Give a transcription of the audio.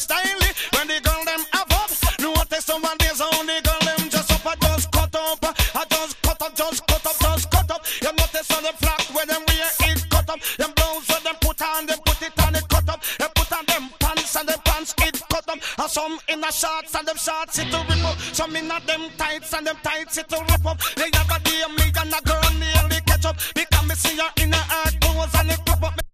stylish. When the girl them have up, notice some of these only girl them just up. I just cut up, I just cut up, just cut up, just cut up. You notice on the flock when them wear it cut up. Them blouse when them put on, them put it on, it cut up. They put on them pants and them pants it cut up. And some in the shorts and them shorts it to rip up. Some in a them tights and them tights it to rip up. They have a day me and a girl nearly catch up. Because me see her in her hard clothes and it rip up.